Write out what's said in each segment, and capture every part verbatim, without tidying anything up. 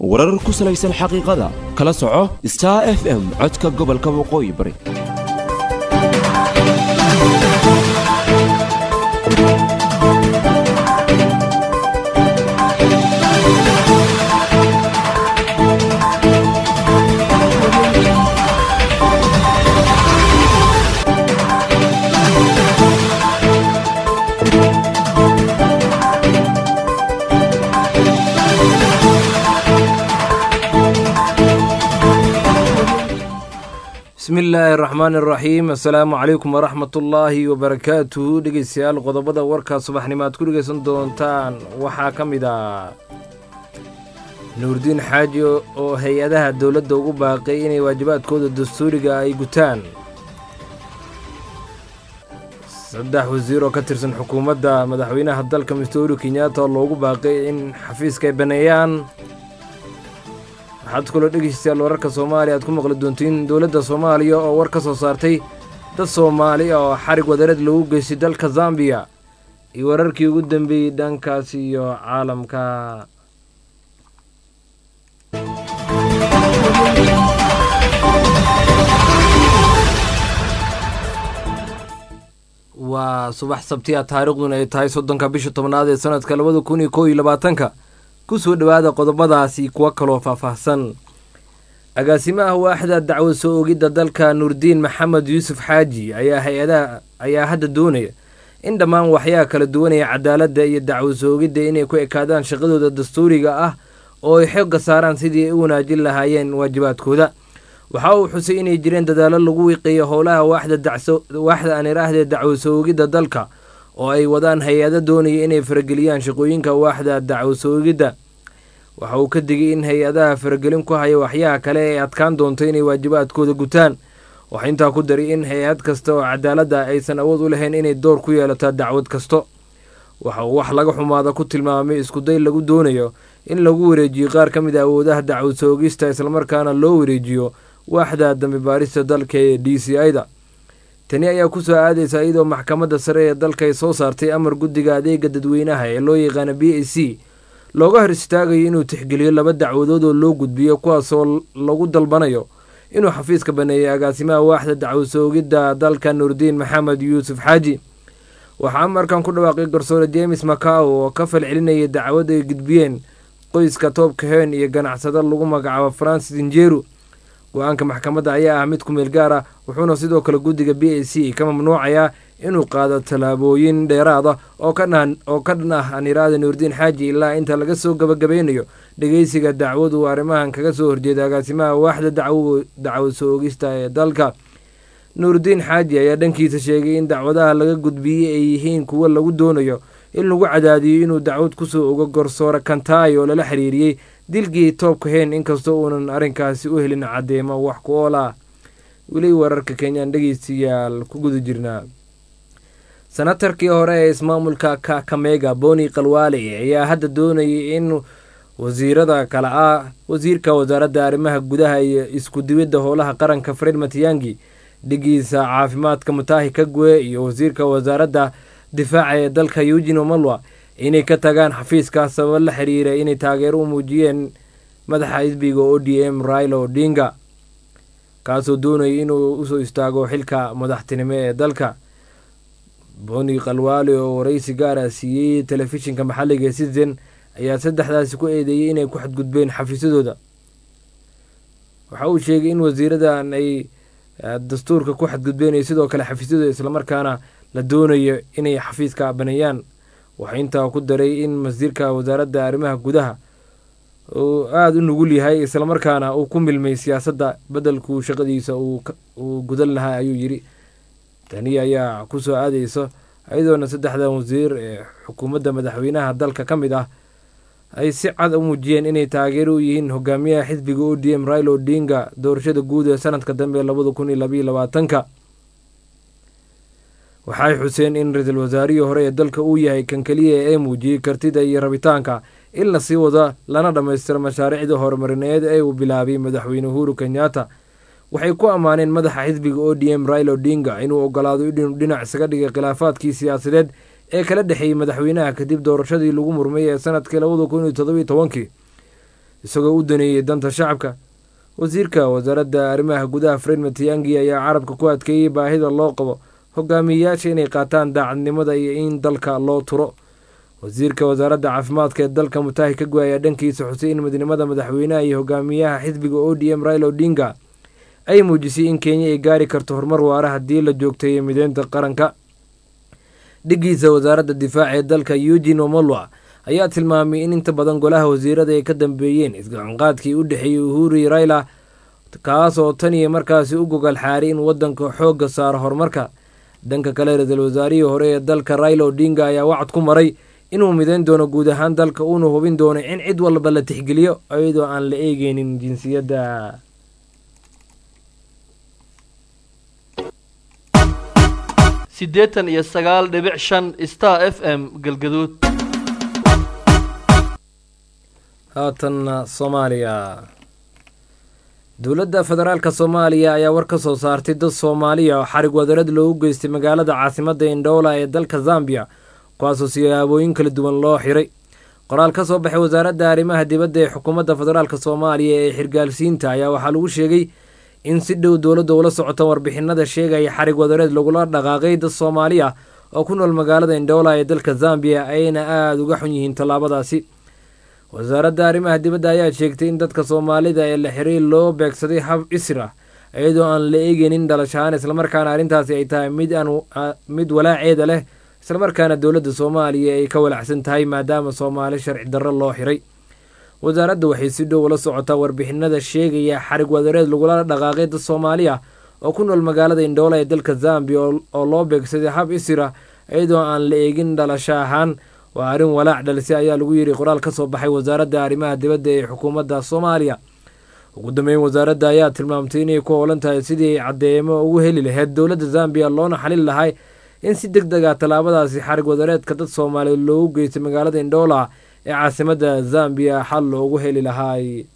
warar ku salaysan xaqiiqada kala soco Star F M codka gobolka waqooyi bari. بسم الله الرحمن الرحيم السلام عليكم ورحمة الله وبركاته dhegeystayaal qodobada warka subaxnimaad ku dhageysan doontaan waxaa ka mid ah Nuurdiin Xaaji oo hay'adaha dawladda ugu baaqay inay waajibaadkooda dastuuriga ay gutaan saddex wasiir oo ka tirsan xukuumadda madaxweynaha dalka Mister Uhuru Kenyatta loogu baaqay in xafiiska ay baneeyaan waxaad kula dhegeystayaal wararka Soomaaliya aad ku maqli doontiin dawladda Soomaaliya oo war ka soo saartay dad Soomaali oo xarig wadareed lagu geystay dalka Zambia iyo wararkii ugu dambeeyay dhankaas iyo caalamka waa subax sabtiya taariikhduna ay tahay soddonka bisha tobnaad ee sanadka labada kun iyo kow iyo labaatanka ku soo dhawaada qodobadaasi kuwa kaloo faahfaahsan agaasimaha waaxda dacwad soo oogidda dalka Nuurdiin Maxamed Yuusuf Xaaji ayaa hay'adaha ayaa hadda doonaya in dhammaan waxyaha kala duwan ee cadaaladda iyo dacwad soo oogidda inay ku ekaadaan shaqadooda dastuuriga ah oo ay xog saaraan sidii ay u wanaajin lahaayeen waajibaadkooda waxa uu xusay inay jireen dadaalo lagu wiiqeeyo howlaha waaxda dacso waaxda aan iraahday dacwad soo oogidda dalka oo ay wadaan hay'ado doonaya inay farageliyaan shaqooyinka waaxda dacwad soo oogidda waxa uu ka digay in hay'adaha faragelin ku haya waxyaha kale ay adkaan doonto inay waajibaadkooda gutaan waxa intaa ku daray in hay'ad kasta oo cadaaladda aysan awood u lahayn inay door ku yeelato dacwad kasto waxa uu wax laga xumaada ku tilmaamay isku day lagu doonayo in lagu wareejiyo qaar ka mid ah awoodaha dacwad soo oogista isla markaana loo wareejiyo waaxda dambi baarista dalka ee D C I-da tani ayaa ku soo aadaysa iyadoo maxkamadda sare ee dalka ay soo saartay amar guddiga adeega dadweynaha ee loo yaqaan B A C looga hor istaagayo inuu tixgeliyo laba dacwadood oo loo gudbiyo kuwaasoo lagu dalbanayo inuu xafiiska baneeyo agaasimaha waaxda dacwad soo oogidda dalka Nuurdiin Maxamed Yuusuf Xaaji waxaa markan ku dhawaaqay garsoore James Makau oo ka falcelinayay dacwad ay gudbiyeen qoyska Top Kehen iyo ganacsade lagu magacaabo Francis Njeru go'aanka maxkamadda ayaa ah mid ku meel gaar ah wuxuuna sidoo kale guddiga B A C ka mamnuucaya inuu qaado talaabooyin dheeraad ah oo ka dhan oo ka dhan ah iraada Nuurdiin Xaaji ilaa inta laga soo gabagabeynayo dhageysiga dacwadu uu arrimahan kaga soo horjeeda agaasimaha waaxda dacwo dacwad soo oogista ee dalka Nuurdiin Xaaji ayaa dhankiisa sheegay in dacwadaha laga gudbiyay ay yihiin kuwa lagu doonayo in lagu cadaadiyo inuu dacwad ku soo ogo garsoore Kantai oo lala xiriiriyay dilkii Top Kehen inkastoo uunan arrinkaasi u helin cadeymo wax ku ool ah weli wararka Kenya dhageystayaal ku guda jirnaa senatarkii hore ee ismaamulka Kakamega Boni Khalwale ayaa hadda doonayay in wasiirada kala ah wasiirka wasaaradda arrimaha gudaha iyo isku dibadda howlaha qaranka Fred Matiang'i dhigiisa caafimaadka Mutahi Kagwe iyo wasiirka wasaaradda difaaca ee dalka Eugene Wamalwa inay ka tagaan xafiiska sabab la xiriira inay taageero u muujiyeen madaxa xisbiga O D M Raila Odinga kaasoo doonayay inuu u soo istaago xilka madaxtinimo ee dalka Boni Khalwale oo waraysi gaar ah siiyay telefishinka maxalliga Citizen ayaa saddexdaasi ku eedeeyay inay ku xadgudbeen xafiisyadooda waxa uu sheegay in wasiiradan ay dastuurka ku xadgudbeen sidoo kale xafiisyadooda isla markaana la doonayo inay xafiiska baneeyaan waxa intaa ku daray in wasiirka wasaaradda arrimaha gudaha uu aad u nugul yahay isla markaana uu ku milmay siyaasadda beddelku shaqadiisa uu gudan lahaa ayuu yiri tani ayaa ku soo aadayso ayadoona saddexdan wasiir ee xukuumadda madaxweynaha dalka ka mid ah ay si cad u muujiyeen inay taageero u yihiin hogaamiyaha xisbiga O D M Raila Odinga doorashada guud ee sanadka dambe labada kun iyo laba iyo labaatanka waxay xuseen in ra'iisul wasaarihii hore ee dalka uu yahay kan kaliya ee muujiyay kartida iyo rabitaanka in la sii wada lana dhammaystiro mashaariicda horumarineed ee uu bilaabay madaxweyne Uhuru Kenyatta waxay ku ammaaneen madaxa xisbiga O D M Raila Odinga inuu ogolaado inuu dhinac isaga dhigay khilaafaadkii siyaasadeed ee kala dhaxeeyay madaxweynaha kadib doorashadii lagu murmay ee sanadkii labada kun iyo toddoba iyo tobankii isagoo u daneeyey danta shacabka. wasiirka wasaaradda arrimaha gudaha Fred Matiang'i ayaa carabka ku adkeeyey baahida loo qabo hogaamiyayaasha inay qaataan daacadnimada iyo in dalka loo turo. wasiirka wasaaradda caafimaadka ee dalka Mutahi Kagwe ayaa dhankiisa xusay in midnimada madaxweynaha iyo hogaamiyaha xisbiga O D M Raila Odinga ay muujisay in Kenya ay gaari karto horumar waara haddii la joogteeyo mideynta qaranka. dhigiisa wasaaradda difaaca ee dalka Eugene Wamalwa ayaa tilmaamay in inta badan golaha wasiirada ay ka dambeeyeen isgacanqaadkii u dhexeeyey Uhuru iyo Raila, kaas oo tan iyo markaasi u gogol xaaray in waddanka xoogga saaro horumarka. dhanka kale ra-iisul wasaarihii hore ee dalka Raila Odinga ayaa wacd ku maray inuu mideyn doono guud ahaan dalka uuna hubin doono in cid walba la tixgeliyo iyadoo aan la eegeynin jinsiyadda. siddeetan iyo sagaal dhibic shan Star F M Galgaduud. haatanna Soomaaliya. dowladda federaalka Soomaaliya ayaa war ka soo saartay dad Soomaaliya oo xarig wadareed loogu geystay magaalada caasimadda Indoola ee dalka Zambia, kuwaasoo siyaabooyin kala duwan loo xiray. qoraal ka soo baxay wasaaradda arrimaha dibadda ee xukuumadda federaalka Soomaaliya ee xirgaalsiinta ayaa waxaa lagu sheegay in si dhow dowladda ula socota warbixinada sheegaya xarig wadareed lagula dhaqaaqay dad Soomaaliya oo ku nool magaalada Indoola ee dalka Zambia ayna aada uga xun yihiin tallaabadaasi. wasaaradda arrimaha dibadda ayaa sheegtay in dadka Soomaalida ee la xiray loo beegsaday hab isra iyadoo aan la eegeynin dhalashahaan, islamarkaana arrintaasi ay tahay mid aan mid walaaceeda leh, islamarkaana dowladda Soomaaliya ay ka walacsan tahay maadaama Soomaali sharci darro loo xiray. wasaaradda waxay si dhow ula socotaa warbixinada sheegaya xarig wadareed lagula dhaqaaqay dad Soomaaliya oo ku nool magaalada Indoola ee dalka Zambia oo loo beegsaday hab isra iyadoo aan la eegin dhalasho ahaan. waa arrin walaac dhalisay ayaa lagu yiri qoraal ka soo baxay wasaaradda arrimaha dibadda ee xukuumadda Soomaaliya. ugu dambeyn wasaaradda ayaa tilmaamtay inay ku howlan tahay sidii ay caddeemo ugu heli lahayd dowladda Zambia loona xalin lahay in si degdeg ah tallaabadaasi xarig wadareedka dad Soomaaliyeed loogu geystay magaalada Indoola ee caasimadda Zambia xal loogu heli lahay.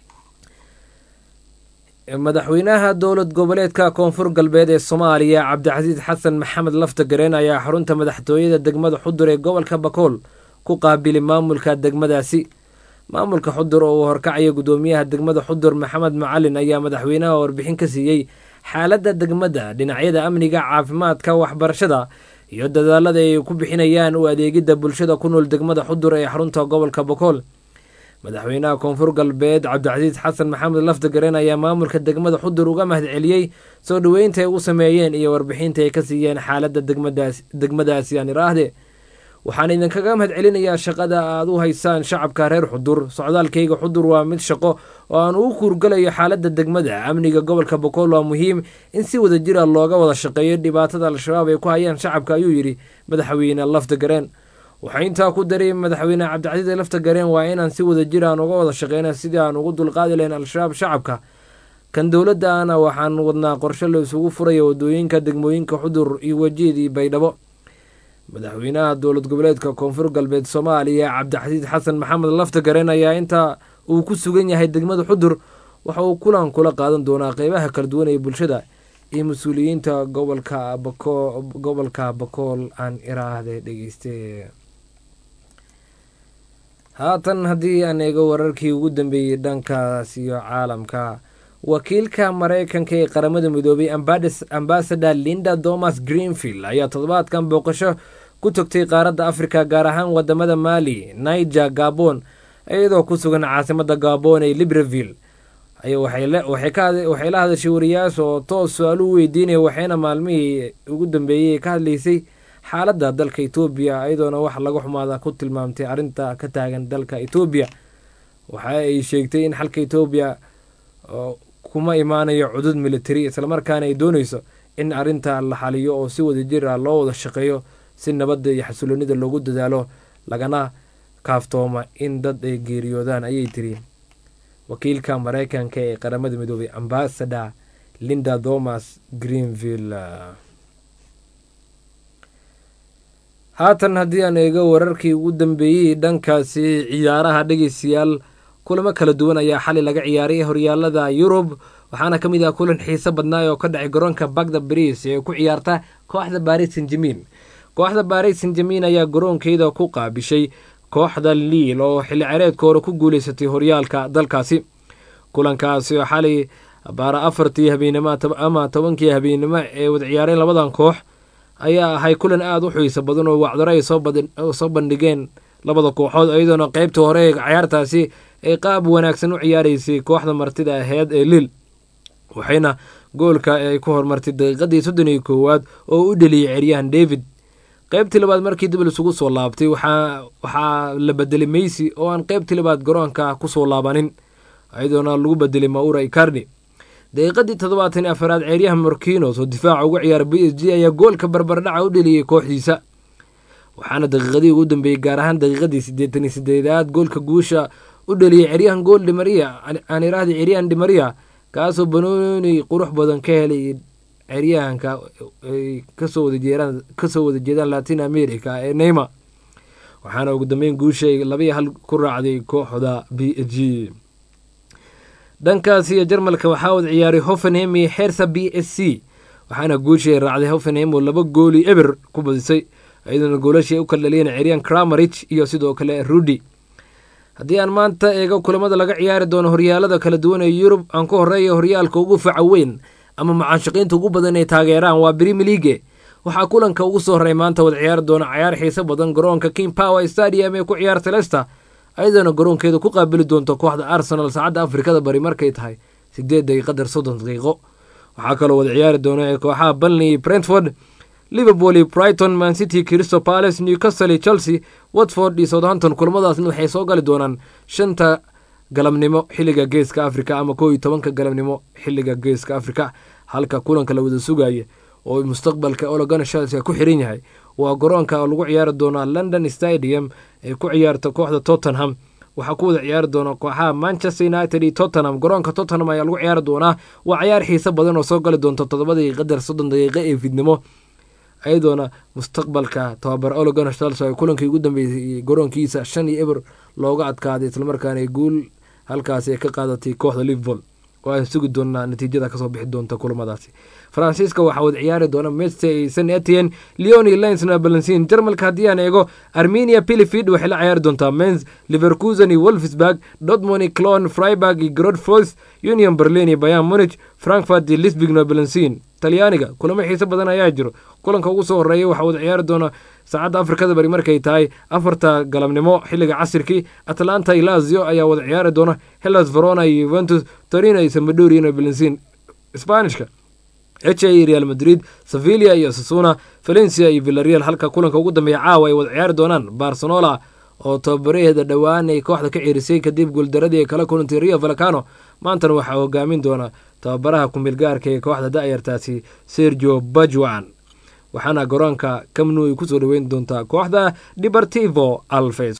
madaxweynaha dowlad goboleedka koonfur galbeed ee Soomaaliya Cabdicasiis Xasan Maxamed Laftagareen ayaa xarunta madaxtooyada degmada Xudur ee gobolka Bakool ku qaabilay maamulka degmadaasi. maamulka Xudur oo uu horkacaya gudoomiyaha degmada Xudur Maxamed Macalin ayaa madaxweynaha warbixin ka siiyey xaaladda degmada, dhinacyada amniga, caafimaadka, waxbarashada iyo dadaalada ay ku bixinayaan u adeegidda bulshada ku nool degmada Xudur ee xarunta gobolka Bakool. madaxweynaha koonfur galbeed Cabdicasiis Xasan Maxamed Laftagareen ayaa maamulka degmada Xudur uga mahadceliyey soo dhaweynta ay u sameeyeen iyo warbixinta ay ka siiyeen xaaladda degmadaas degmadaasi aan iraahde. waxaan idinkaga mahadcelinayaa shaqada aad u haysaan shacabka reer Xudur. socdaalkayga Xudur waa mid shaqo oo aan ugu kuurgalayo xaaladda degmada. amniga gobolka Bakool waa muhiim in si wada jir ah looga wada shaqeeyo dhibaatada al-shabaab ay ku hayaan shacabka, ayuu yidhi madaxweyne Laftagareen. waxaa intaa ku daray madaxweyne Cabdicasiis Laftagareen waa inaan si wada jir aan uga wada shaqeyna sidii aan ugu dulqaadi lahayn al-shabaab shacabka. kan dowladdaana waxaan wadnaa qorshe la isugu furayo wadooyinka degmooyinka Xudur iyo Wajeed iyo Baydhabo. madaxweynaha dowlad goboleedka koonfur galbeed Soomaaliya Cabdicasiis Xasan Maxamed Laftagareen ayaa inta uu ku sugan yahay degmada Xudur waxa uu kulan kula qaadan doonaa qeybaha kala duwan ee bulshada iyo mas-uuliyiinta gobolka Bakool gobolka Bakool aan iraahde dhegeyste. haatan haddii aan eego wararkii ugu dambeeyey dhankaas iyo caalamka, wakiilka Mareykanka ee qaramada midoobay Ambassador Linda Thomas Greenfield ayaa toddobaadkan booqasho ku tagtay qaaradda Afrika, gaar ahaan wadamada Mali, Niger, Gabon, iyadoo ku sugan caasimadda Gabon ee Libreville. waxay la hadashay wariyaasha oo toos su-aal u weydiinaya, waxayna maalmihii ugu dambeeyey ka hadlaysay xaaladda dalka Itoobiya, iyadoona wax laga xumaada ku tilmaamtay arrinta ka taagan dalka Itoobiya. waxa ay sheegtay in xalka Itoobiya kuma imaanayo cudud military, islamarkaana ay doonayso in arrinta la xaliyo oo si wada jir ah loo wada shaqeeyo si nabadda iyo xasiloonida loogu dadaalo, lagana kaaftooma in dad ay geeriyoodaan, ayay tiri wakiilka Mareykanka ee qaramada midoobay Ambassador Linda Thomas Greenfield. haatan haddii aan eego wararkii ugu dambeeyey dhankaasi ciyaaraha dhegeystayaal, kulamo kala duwan ayaa xali laga ciyaaray horyaalada Yurub, waxaana ka mid ah kulan xiiso badnaa oo ka dhacay garoonka Bagda Paris ee ku ciyaarta kooxda Paris Saint-Germain. kooxda Paris Saint-Germain ayaa garoonkeeda ku qaabishay kooxda Lille oo xilli ciyaareedka hore ku guuleysatay horyaalka dalkaasi. kulankaasi oo xalay baara afartii habeenimo ama tobankii habeenimo ee wada ciyaareen labadan koox ayaa ahay kulan aad u xiiso badan oo wacdaro ay soo bandhigeen labada kooxood, iyadoona qaybta hore ee ciyaartaasi ay qaab wanaagsan u ciyaaraysay kooxda martida aheyd ee Lille, waxayna goolka ay ku hormartay daqiiqadii soddon iyo koowaad oo u dheliyay ciyaaryahan David. qaybtii labaad markii dib isugu soo laabtay waxaa waxaa la bedelay Messi oo aan qaybtii labaad garoonka ku soo laabanin, iyadoona lagu bedelay Mauro Icardi. daqiiqadii toddobaatan iyo afaraad ciyaaryahan Marquinhos oo difaaca uga ciyaara B S G ayaa goolka barbardhaca u dheliyay kooxdiisa, waxaana daqiiqadii ugu dambeeyey gaar ahaan daqiiqadii siddeetan iyo siddeedaad goolka guusha u dheliyay ciyaaryahan gool Di Maria aan iraahday ciyaaryahan Di Maria, kaasoo banooni qurux badan ka helay ciyaaryahanka ay kasoo wada jeedaan kasoo wada jeedaan Latin America ee Neymar, waxaana ugu dambeyn guusha laba iyo hal ku raacday kooxda B S G. dhankaasi iyo Jarmalka waxaa wada ciyaaray Hoffenheim iyo Hertha B S C, waxaana guusha raacday Hoffenheim oo laba gooli eber ku badisay, iyadoo goolasha u kala dhaliyeen ciyaaryahan Kramaric iyo sidoo kale Rudy. haddii aan maanta eego kulamada laga ciyaari doono horyaalada kala duwan ee Yurub, aan ku horeeyo horyaalka ugu faca weyn ama macaashaqiinta ugu badan ee taageeraan waa Premier League. waxaa kulanka ugu soo horeey maanta wada ciyaari doona ciyaar xiiso badan garoonka King Power Stadium ee ku ciyaarta Leicester, ayadoona garoonkeeda ku qaabili doonto kooxda Arsenal saacadda Afrikada Bari markay tahay sideed daqiiqo soddon daqiiqo. waxaa kaloo wada ciyaari doona ee kooxaha Burnley, Brentford, Liverpool, Brighton, Man City, Crystal Palace, Newcastle, Chelsea, Watford iyo Southampton. kulamadaasna waxay soo gali doonaan shanta galabnimo xilliga geeska Afrika ama kow iyo tobanka galabnimo xilliga geeska Afrika, halka kulanka la wada sugaya oo mustaqbalka Ole Gunnar Solskjaer ku xiran yahay waa garoonka lagu ciyaari doona London Stadium ee ku ciyaarta kooxda Tottenham. waxaa ku wada ciyaari doona kooxaha Manchester United iyo Tottenham. garoonka Tottenham ayaa lagu ciyaari doonaa, waa ciyaar xiiso badan oo soo gali doonta toddoba daqiiqo soddon daqiiqo ee fidnimo, ayadoona mustaqbalka tababar Ole Gunnar Solskjaer kulankii ugu dambeeyay garoonkiisa shan iyo eber looga adkaaday, islamarkaana guul halkaasi ay ka qaadatay kooxda Liverpool, oo aan sugi doonaa natiijada kasoo bixi doonta kulamadaasi. Faransiiska waxaa wada ciyaari doona Metz, Saint Etienne, Lyon iyo Lens na Valenciennes. Jarmalka haddii aan eego Arminia Bielefeld waxay la ciyaari doontaa Mainz, Leverkusen iyo Wolfsburg, Dortmund, Cologne, Freiburg iyo Greuther, Union Berlin iyo Bayern Munich, Frankfurt iyo Leipzig na Valenciennes. Talyaaniga kulamo xiiso badan ayaa jiro. kulanka ugu soo horeeyay waxaa wada ciyaari doona saacadda Afrikada Bari markay tahay afarta galabnimo xilliga casirkii. Atalanta iyo Lazio ayaa wada ciyaari doona, Hellas Verona iyo Juventus, Torino iyo Sampdoria na Valenciennes. Isbaanishka H A Real Madrid, Sevilla iyo Osasuna, Valencia iyo Villarreal, halka kulanka ugu dambeeya caawa ay wada ciyaari doonaan Barcelona oo tababaraheeda dhowaan ay kooxda ka ciirisay kadib guuldaradii ay kala kulantay Rayo Vallecano. maantana waxaa hogaamin doona tababaraha ku meelgaarka ee kooxda da'yartaasi Sergio Barjuan, waxaana garoonka Camp Nou ku soo dhaweyn doontaa kooxda Deportivo Alaves.